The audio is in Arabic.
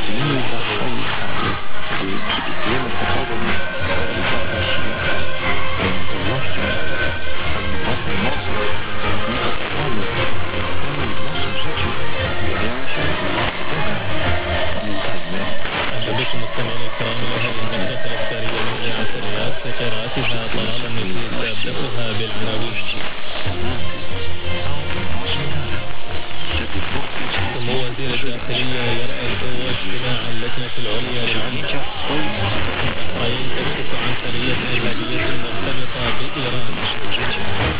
تلميذ حي في الدول التقدم الفترة الشيعة المتوحدة المواطن المصري متطلب مصر سجل يعيش أهلا بكم مستمعينا الكرام إلى هذه النشرة الإخبارية من إذاعة الرياض فقراتها طلال النفيس أبدأها بالعناوين. سمو وزير الداخلية يرأس اجتماع اللجنة العليا للعنف. البحرين تكشف عن سرية إرهابية